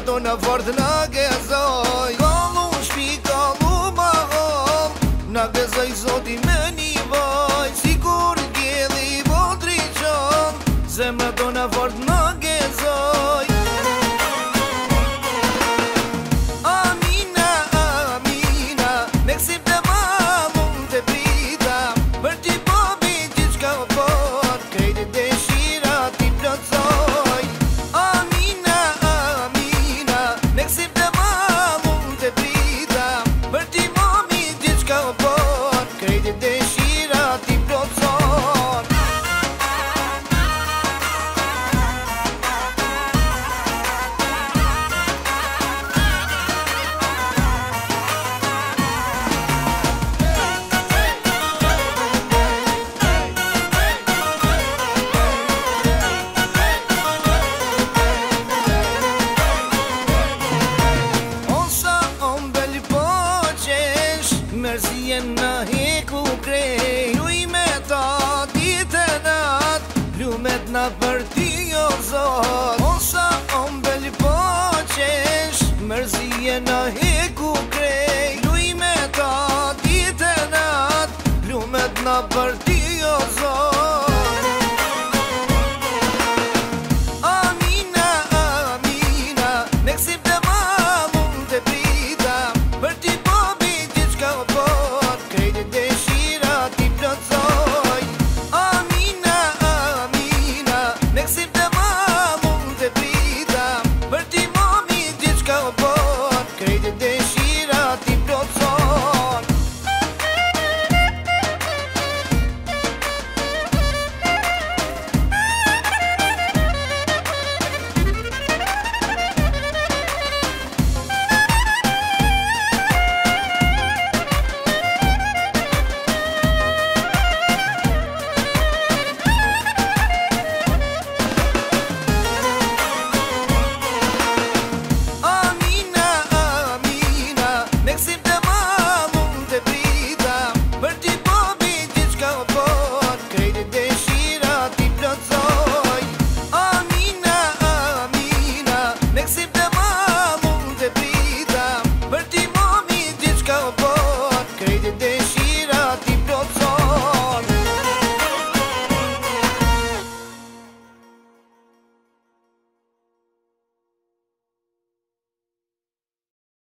do në fort në gëzoj. Kallu shpi, kallu ma hom, në gëzoj zoti me një vaj. Si kur gjedhi votri qon, zemra do në fort në gëzoj. Amina, Amina, me kësim të ma mund të prita, për t'i po bin që qka pot, krejtë dëshira t'i plotësoj. Amina, Amina, me kësim të ma mund të prita, për t'i po bin që qka pot, krejtë dëshira t'i plotësoj. Mërzien në heku krej, luj me ta ditë e nat, lumet në për ti o zot. Osa ombel po qesh, mërzien në heku